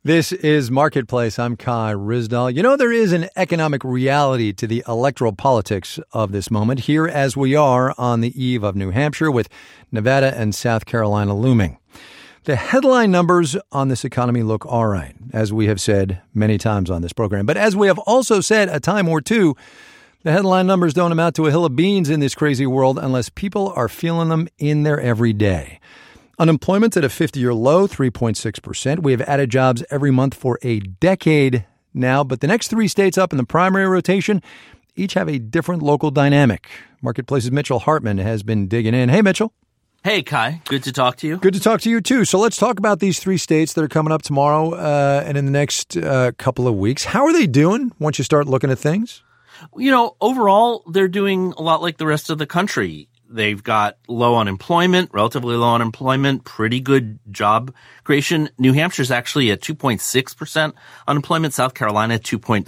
This is Marketplace. I'm Kai Ryssdal. You know, there is an economic reality to the electoral politics of this moment, here as we are on the eve of New Hampshire with Nevada and South Carolina looming. The headline numbers on this economy look all right, as we have said many times on this program. But as we have also said a time or two, the headline numbers don't amount to a hill of beans in this crazy world unless people are feeling them in their everyday. Unemployment's at a 50-year low, 3.6%. We have added jobs every month for a decade now, but the next three states up in the primary rotation each have a different local dynamic. Marketplace's Mitchell Hartman has been digging in. Hey, Mitchell. Hey, Kai. Good to talk to you. Good to talk to you, too. So let's talk about these three states that are coming up tomorrow and in the next couple of weeks. How are they doing once you start looking at things? You know, overall, they're doing a lot like the rest of the country. They've got low unemployment, relatively low unemployment, pretty good job creation. New Hampshire's actually at 2.6% unemployment, South Carolina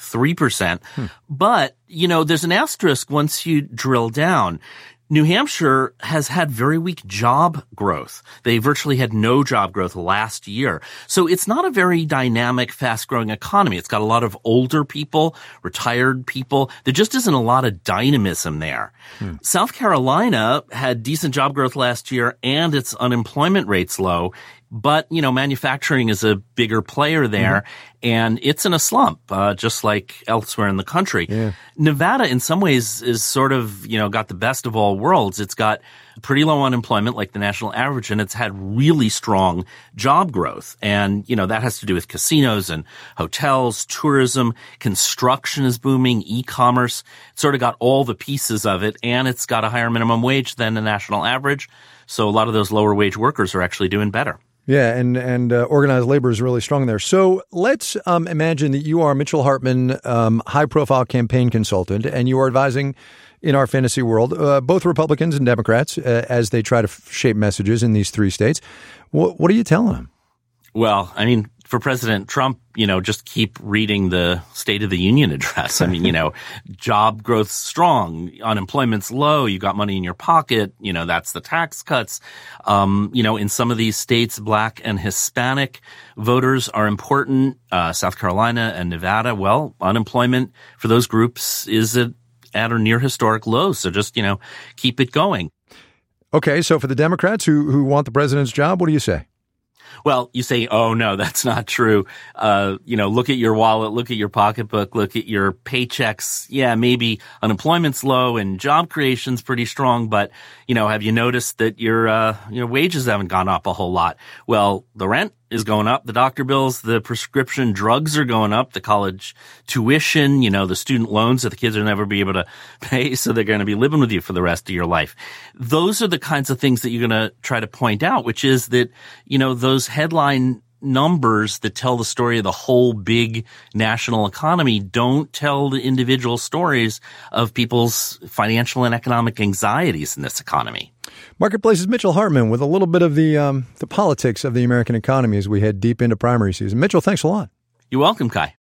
2.3%. But, you know, there's an asterisk once you drill down. New Hampshire has had very weak job growth. They virtually had no job growth last year. So it's not a very dynamic, fast-growing economy. It's got a lot of older people, retired people. There just isn't a lot of dynamism there. South Carolina had decent job growth last year and its unemployment rate's low. But, you know, manufacturing is a bigger player there, and it's in a slump, just like elsewhere in the country. Yeah. Nevada, in some ways, is sort of, you know, got the best of all worlds. It's got pretty low unemployment, like the national average, and it's had really strong job growth. And, you know, that has to do with casinos and hotels, tourism, construction is booming, e-commerce. It's sort of got all the pieces of it, and it's got a higher minimum wage than the national average. So a lot of those lower wage workers are actually doing better. Yeah, and organized labor is really strong there. So let's imagine that you are Mitchell Hartman, high-profile campaign consultant, and you are advising in our fantasy world both Republicans and Democrats as they try to shape messages in these three states. What are you telling them? Well, I mean, for President Trump, you know, just keep reading the State of the Union address. I mean, you know, job growth's strong, unemployment's low, you got money in your pocket, you know, that's the tax cuts. You know, in some of these states, Black and Hispanic voters are important. South Carolina and Nevada, well, unemployment for those groups is at or near historic lows. So just, you know, keep it going. Okay, so for the Democrats who want the president's job, what do you say? Well, you say, oh, no, that's not true. You know, look at your wallet, look at your pocketbook, look at your paychecks. Yeah, maybe unemployment's low and job creation's pretty strong, but, you know, have you noticed that your wages haven't gone up a whole lot? Well, the rent is going up, the doctor bills, the prescription drugs are going up, the college tuition, you know, the student loans that the kids will never be able to pay, so they're going to be living with you for the rest of your life. Those are the kinds of things that you're going to try to point out, which is that, you know, those headline numbers that tell the story of the whole big national economy don't tell the individual stories of people's financial and economic anxieties in this economy. Marketplace's Mitchell Hartman with a little bit of the politics of the American economy as we head deep into primary season. Mitchell, thanks a lot. You're welcome, Kai.